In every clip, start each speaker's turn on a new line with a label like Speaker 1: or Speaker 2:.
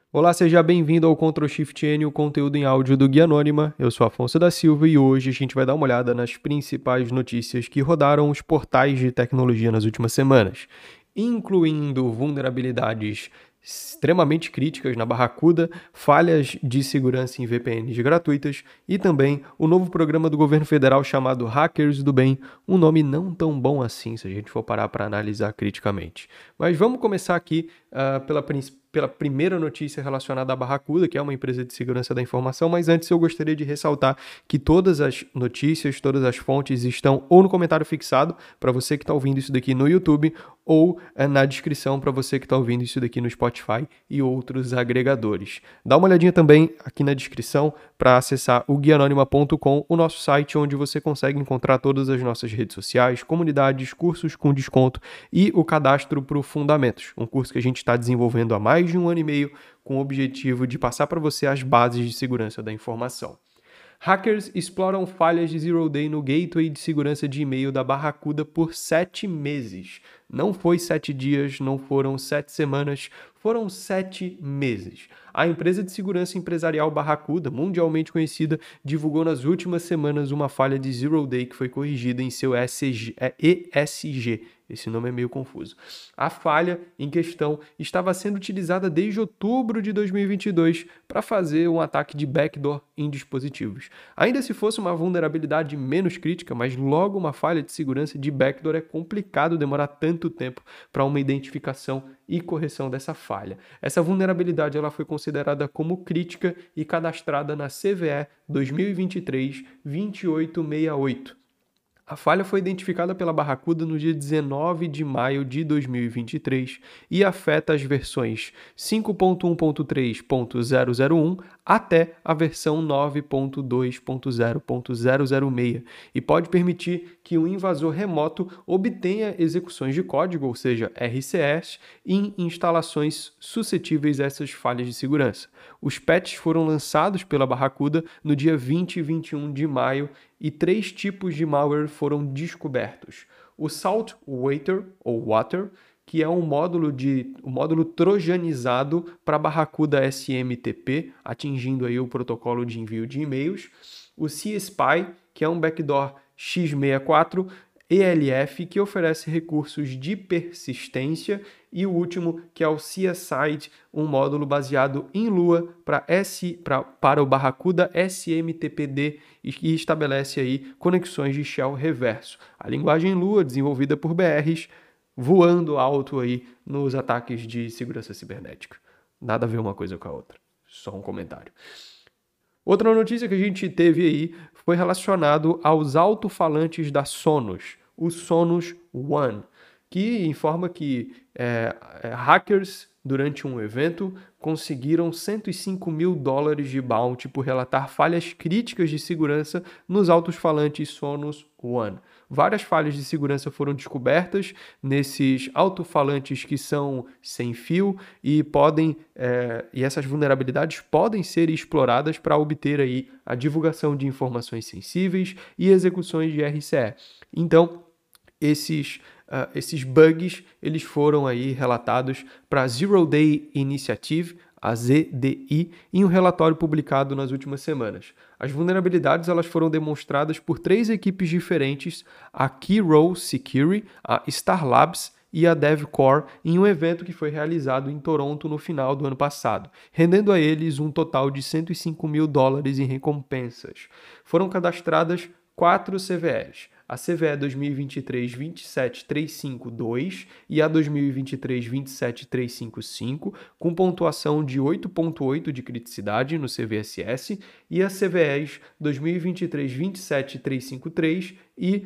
Speaker 1: Olá, seja bem-vindo ao Ctrl Shift N, o conteúdo em áudio do Guia Anônima. Eu sou Afonso da Silva e hoje a gente vai dar uma olhada nas principais notícias que rodaram os portais de tecnologia nas últimas semanas, incluindo vulnerabilidades extremamente críticas na Barracuda, falhas de segurança em VPNs gratuitas e também o novo programa do governo federal chamado Hackers do Bem, um nome não tão bom assim se a gente for parar para analisar criticamente. Mas vamos começar aqui pela primeira notícia relacionada à Barracuda, que é uma empresa de segurança da informação, mas antes eu gostaria de ressaltar que todas as notícias, todas as fontes estão ou no comentário fixado, para você que está ouvindo isso daqui no YouTube, ou na descrição para você que está ouvindo isso daqui no Spotify e outros agregadores. Dá uma olhadinha também aqui na descrição para acessar o guianonima.com, o nosso site onde você consegue encontrar todas as nossas redes sociais, comunidades, cursos com desconto e o cadastro para o Fundamentos, um curso que a gente está desenvolvendo há mais de 1 ano e meio com o objetivo de passar para você as bases de segurança da informação. Hackers exploram falhas de Zero Day no gateway de segurança de e-mail da Barracuda por 7 meses. Não foi 7 dias, não foram 7 semanas, foram 7 meses. A empresa de segurança empresarial Barracuda, mundialmente conhecida, divulgou nas últimas semanas uma falha de Zero Day que foi corrigida em seu ESG. Esse nome é meio confuso. A falha em questão estava sendo utilizada desde outubro de 2022 para fazer um ataque de backdoor em dispositivos. Ainda se fosse uma vulnerabilidade menos crítica, mas logo uma falha de segurança de backdoor é complicado demorar tanto tempo para uma identificação e correção dessa falha. Essa vulnerabilidade ela foi considerada como crítica e cadastrada na CVE 2023-2868. A falha foi identificada pela Barracuda no dia 19 de maio de 2023 e afeta as versões 5.1.3.001 até a versão 9.2.0.006 e pode permitir que o invasor remoto obtenha execuções de código, ou seja, RCS, em instalações suscetíveis a essas falhas de segurança. Os patches foram lançados pela Barracuda no dia 20 e 21 de maio e 3 tipos de malware foram descobertos. O Salt Water, ou Water, que é um módulo trojanizado para Barracuda SMTP, atingindo aí o protocolo de envio de e-mails. O CSPY, que é um backdoor x64, ELF, que oferece recursos de persistência, e o último, que é o CSID, um módulo baseado em Lua para o Barracuda SMTPD e que estabelece aí conexões de shell reverso. A linguagem Lua, desenvolvida por BRs, voando alto aí nos ataques de segurança cibernética. Nada a ver uma coisa com a outra. Só um comentário. Outra notícia que a gente teve aí foi relacionado aos alto-falantes da Sonos, o Sonos One, que informa que hackers, durante um evento, conseguiram $105 mil de bounty por relatar falhas críticas de segurança nos alto-falantes Sonos One. Várias falhas de segurança foram descobertas nesses alto-falantes que são sem fio e e essas vulnerabilidades podem ser exploradas para obter aí a divulgação de informações sensíveis e execuções de RCE. Então, esses bugs eles foram aí relatados para a Zero Day Initiative, a ZDI, em um relatório publicado nas últimas semanas. As vulnerabilidades elas foram demonstradas por 3 equipes diferentes, a Keyrow Security, a Star Labs e a DevCore, em um evento que foi realizado em Toronto no final do ano passado, rendendo a eles um total de $105 mil em recompensas. Foram cadastradas 4 CVEs. A CVE 2023-27352 e a 2023-27355, com pontuação de 8.8 de criticidade no CVSS, e as CVEs 2023-27353 e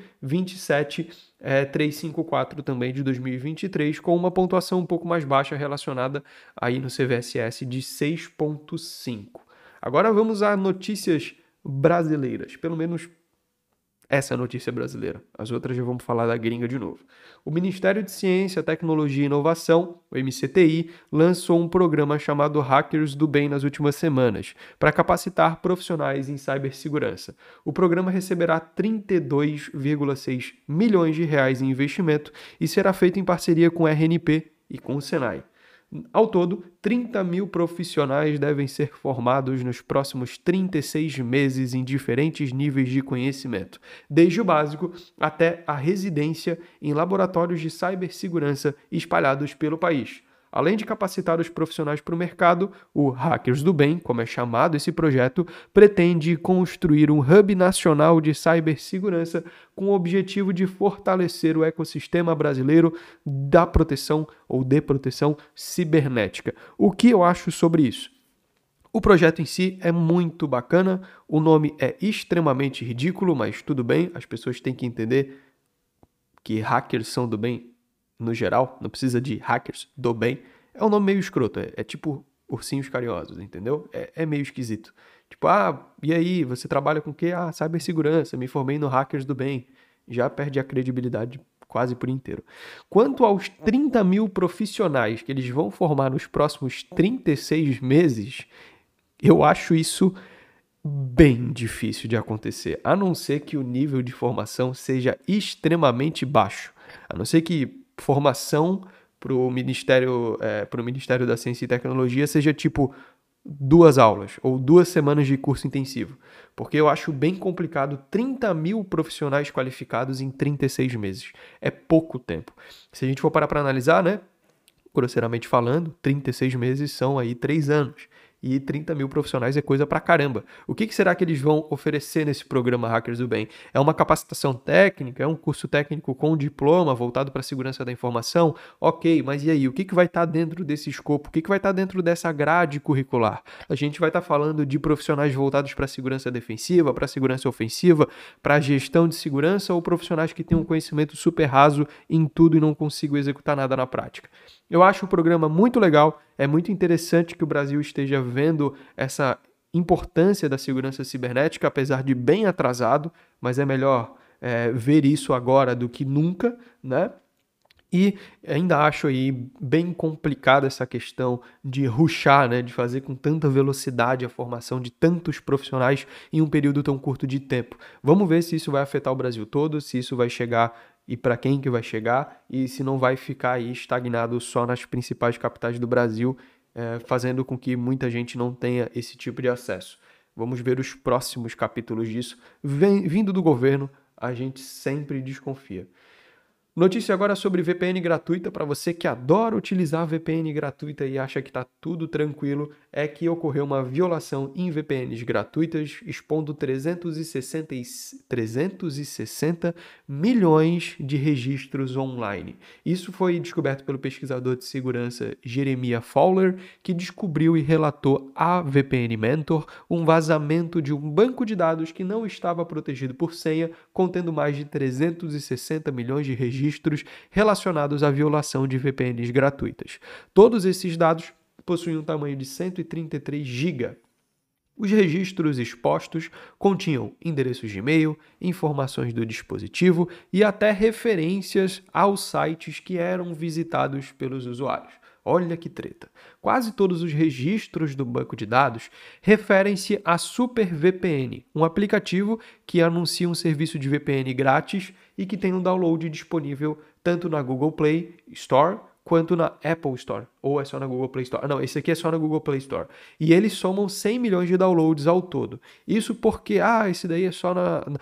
Speaker 1: 27354 também de 2023, com uma pontuação um pouco mais baixa relacionada aí no CVSS de 6.5. Agora vamos a notícias brasileiras, pelo menos essa é a notícia brasileira. As outras já vamos falar da gringa de novo. O Ministério de Ciência, Tecnologia e Inovação, o MCTI, lançou um programa chamado Hackers do Bem nas últimas semanas, para capacitar profissionais em cibersegurança. O programa receberá 32,6 milhões de reais em investimento e será feito em parceria com a RNP e com o Senai. Ao todo, 30 mil profissionais devem ser formados nos próximos 36 meses em diferentes níveis de conhecimento, desde o básico até a residência em laboratórios de cibersegurança espalhados pelo país. Além de capacitar os profissionais para o mercado, o Hackers do Bem, como é chamado esse projeto, pretende construir um hub nacional de cibersegurança com o objetivo de fortalecer o ecossistema brasileiro da proteção ou de proteção cibernética. O que eu acho sobre isso? O projeto em si é muito bacana, o nome é extremamente ridículo, mas tudo bem, as pessoas têm que entender que hackers são do bem no geral, não precisa de hackers do bem. É um nome meio escroto, é tipo ursinhos carinhosos, entendeu? É meio esquisito. Tipo, e aí, você trabalha com o quê? Cibersegurança, me formei no Hackers do Bem. Já perde a credibilidade quase por inteiro. Quanto aos 30 mil profissionais que eles vão formar nos próximos 36 meses, eu acho isso bem difícil de acontecer, a não ser que o nível de formação seja extremamente baixo. A não ser que formação para o Ministério da Ciência e Tecnologia seja tipo 2 aulas ou 2 semanas de curso intensivo. Porque eu acho bem complicado 30 mil profissionais qualificados em 36 meses. É pouco tempo. Se a gente for parar para analisar, né? Grosseiramente falando, 36 meses são aí 3 anos. E 30 mil profissionais é coisa pra caramba. O que será que eles vão oferecer nesse programa Hackers do Bem? É uma capacitação técnica? É um curso técnico com diploma voltado para a segurança da informação? Ok, mas e aí? O que vai estar dentro desse escopo? O que vai estar dentro dessa grade curricular? A gente vai estar falando de profissionais voltados para a segurança defensiva, para a segurança ofensiva, para a gestão de segurança ou profissionais que têm um conhecimento super raso em tudo e não consigam executar nada na prática? Eu acho o programa muito legal, é muito interessante que o Brasil esteja vendo essa importância da segurança cibernética, apesar de bem atrasado, mas é melhor ver isso agora do que nunca, né? E ainda acho aí bem complicada essa questão de rushar, né, de fazer com tanta velocidade a formação de tantos profissionais em um período tão curto de tempo. Vamos ver se isso vai afetar o Brasil todo, se isso vai chegar e para quem que vai chegar e se não vai ficar aí estagnado só nas principais capitais do Brasil, fazendo com que muita gente não tenha esse tipo de acesso. Vamos ver os próximos capítulos disso. Vindo do governo, a gente sempre desconfia. Notícia agora sobre VPN gratuita. Para você que adora utilizar VPN gratuita e acha que está tudo tranquilo, é que ocorreu uma violação em VPNs gratuitas, expondo 360 milhões de registros online. Isso foi descoberto pelo pesquisador de segurança Jeremiah Fowler, que descobriu e relatou à VPN Mentor um vazamento de um banco de dados que não estava protegido por senha, contendo mais de 360 milhões de registros relacionados à violação de VPNs gratuitas. Todos esses dados possuem um tamanho de 133 GB. Os registros expostos continham endereços de e-mail, informações do dispositivo e até referências aos sites que eram visitados pelos usuários. Olha que treta. Quase todos os registros do banco de dados referem-se a SuperVPN, um aplicativo que anuncia um serviço de VPN grátis e que tem um download disponível tanto na Google Play Store quanto na Apple Store. Ou é só na Google Play Store? Não, esse aqui é só na Google Play Store. E eles somam 100 milhões de downloads ao todo. Isso porque, esse daí é só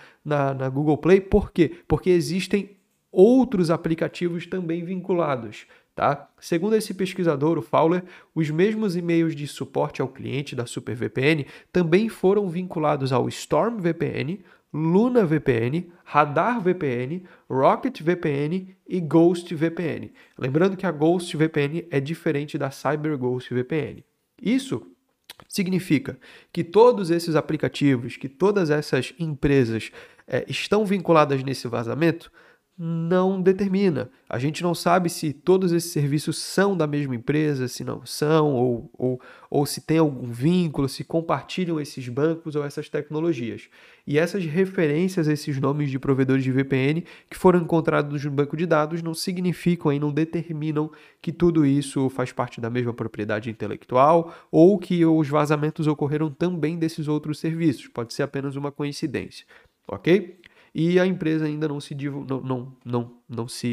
Speaker 1: na Google Play. Por quê? Porque existem outros aplicativos também vinculados. Tá? Segundo esse pesquisador, o Fowler, os mesmos e-mails de suporte ao cliente da SuperVPN também foram vinculados ao Storm VPN, Luna VPN, Radar VPN, Rocket VPN e Ghost VPN. Lembrando que a Ghost VPN é diferente da CyberGhost VPN. Isso significa que todos esses aplicativos, que todas essas empresas estão vinculadas nesse vazamento, não determina. A gente não sabe se todos esses serviços são da mesma empresa, se não são, ou se tem algum vínculo, se compartilham esses bancos ou essas tecnologias. E essas referências a esses nomes de provedores de VPN que foram encontrados no banco de dados não significam e não determinam que tudo isso faz parte da mesma propriedade intelectual ou que os vazamentos ocorreram também desses outros serviços. Pode ser apenas uma coincidência, ok? E a empresa ainda não se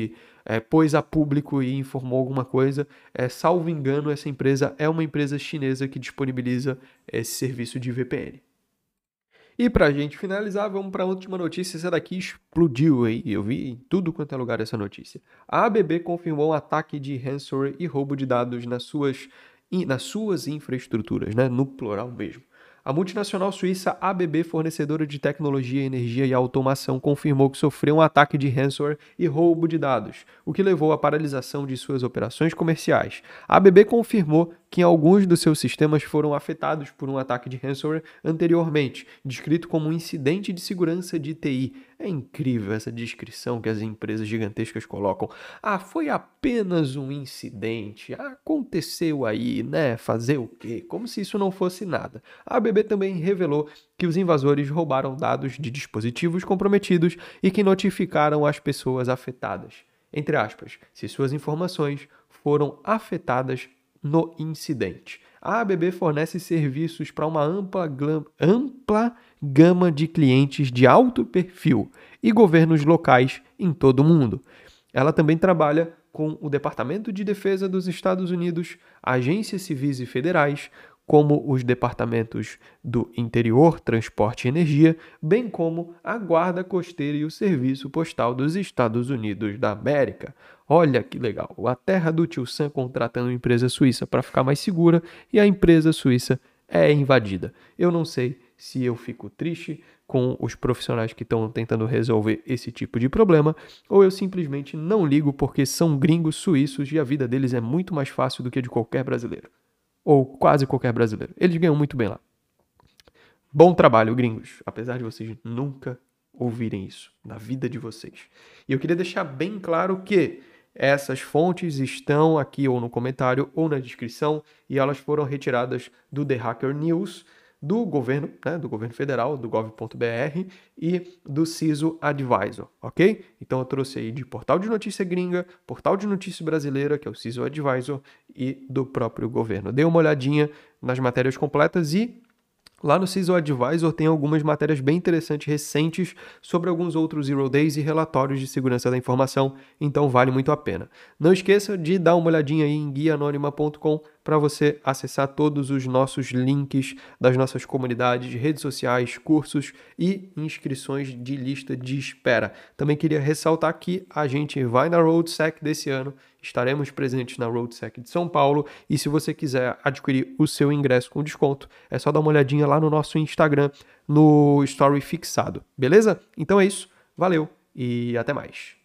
Speaker 1: pôs a público e informou alguma coisa. Salvo engano, essa empresa é uma empresa chinesa que disponibiliza esse serviço de VPN. E pra gente finalizar, vamos para a última notícia. Essa daqui explodiu aí. Eu vi em tudo quanto é lugar essa notícia. A ABB confirmou um ataque de ransomware e roubo de dados nas suas infraestruturas, né? No plural mesmo. A multinacional suíça ABB, fornecedora de tecnologia, energia e automação, confirmou que sofreu um ataque de ransomware e roubo de dados, o que levou à paralisação de suas operações comerciais. A ABB confirmou que alguns dos seus sistemas foram afetados por um ataque de ransomware anteriormente, descrito como um incidente de segurança de TI. É incrível essa descrição que as empresas gigantescas colocam. Foi apenas um incidente, aconteceu aí, né? Fazer o quê? Como se isso não fosse nada. A ABB também revelou que os invasores roubaram dados de dispositivos comprometidos e que notificaram as pessoas afetadas. Entre aspas, se suas informações foram afetadas no incidente. A ABB fornece serviços para uma ampla gama de clientes de alto perfil e governos locais em todo o mundo. Ela também trabalha com o Departamento de Defesa dos Estados Unidos, agências civis e federais, como os departamentos do Interior, Transporte e Energia, bem como a Guarda Costeira e o Serviço Postal dos Estados Unidos da América. Olha que legal, a terra do Tio Sam contratando uma empresa suíça para ficar mais segura e a empresa suíça é invadida. Eu não sei se eu fico triste com os profissionais que estão tentando resolver esse tipo de problema, ou eu simplesmente não ligo porque são gringos suíços e a vida deles é muito mais fácil do que a de qualquer brasileiro. Ou quase qualquer brasileiro. Eles ganham muito bem lá. Bom trabalho, gringos, apesar de vocês nunca ouvirem isso na vida de vocês. E eu queria deixar bem claro que essas fontes estão aqui ou no comentário ou na descrição e elas foram retiradas do The Hacker News, do governo, né, do governo federal, do gov.br e do CISO Advisor, ok? Então eu trouxe aí de portal de notícia gringa, portal de notícia brasileira, que é o CISO Advisor, e do próprio governo. Dê uma olhadinha nas matérias completas e lá no CISO Advisor tem algumas matérias bem interessantes recentes sobre alguns outros Zero Days e relatórios de segurança da informação, então vale muito a pena. Não esqueça de dar uma olhadinha aí em guiaanonima.com para você acessar todos os nossos links das nossas comunidades, redes sociais, cursos e inscrições de lista de espera. Também queria ressaltar que a gente vai na RoadSec desse ano, estaremos presentes na RoadSec de São Paulo e se você quiser adquirir o seu ingresso com desconto, é só dar uma olhadinha lá no nosso Instagram, no story fixado, beleza? Então é isso, valeu e até mais.